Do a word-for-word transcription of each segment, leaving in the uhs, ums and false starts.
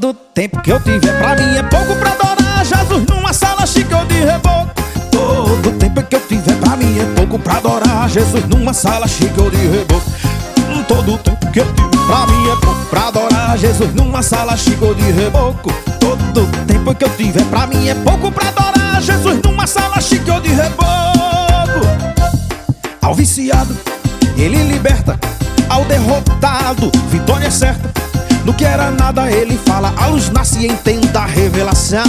Todo tempo que eu tiver pra mim é pouco pra adorar Jesus numa sala chique ou de reboco. Todo tempo que eu tiver pra mim é pouco pra adorar Jesus numa sala chique ou de reboco. Todo tempo que eu tiver pra mim é pouco pra adorar Jesus numa sala chique ou de reboco. Todo tempo que eu tiver pra mim é pouco pra adorar Jesus numa sala chique ou de reboco. Ao viciado ele liberta, ao derrotado vitória é certa. No que era nada ele fala, a luz nasce e entenda a revelação.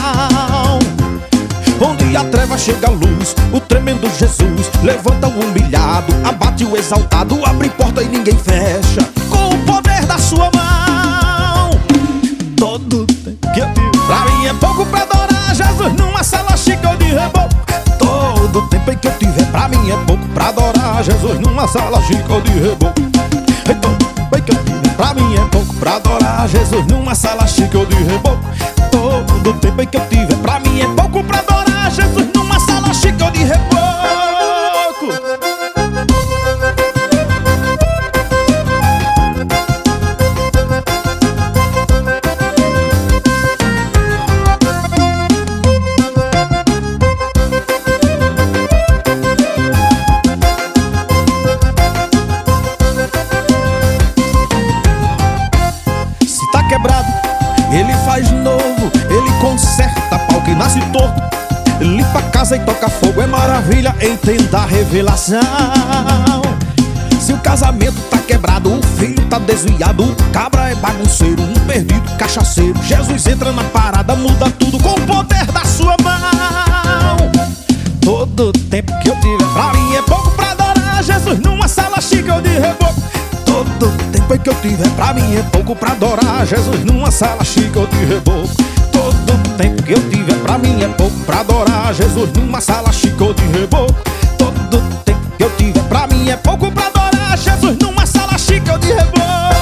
Onde a treva chega a luz, o tremendo Jesus levanta o humilhado, abate o exaltado, abre porta e ninguém fecha com o poder da sua mão. Todo tempo que eu tive pra mim é pouco pra adorar Jesus numa sala chique ou de reboco. Todo tempo que eu tiver pra mim é pouco pra adorar Jesus numa sala chique ou de reboco. Todo tempo que eu tiver pra mim é pouco pra adorar Jesus numa sala chique ou de reboco. Todo tempo que eu tiver pra mim é pouco pra adorar Jesus numa sala chique ou de reboco. Se tá quebrado, ele faz novo, ele conserta pau que nasce torto, limpa a casa e toca fogo, é maravilha, entenda a revelação. Se o casamento tá quebrado, o filho tá desviado, o cabra é bagunceiro, um perdido cachaceiro, Jesus entra na parada, muda tudo com o poder da sua mão. Todo tempo que eu tiver pra mim é pouco pra adorar Jesus numa sala chique ou de reboco. Todo tempo que eu tiver pra mim é pouco pra adorar Jesus numa sala chique ou de reboco. Todo tempo que eu tiver pra mim é pouco pra adorar Jesus numa sala chique ou de reboco. Todo tempo que eu tiver pra mim é pouco pra adorar Jesus numa sala chique ou de reboco.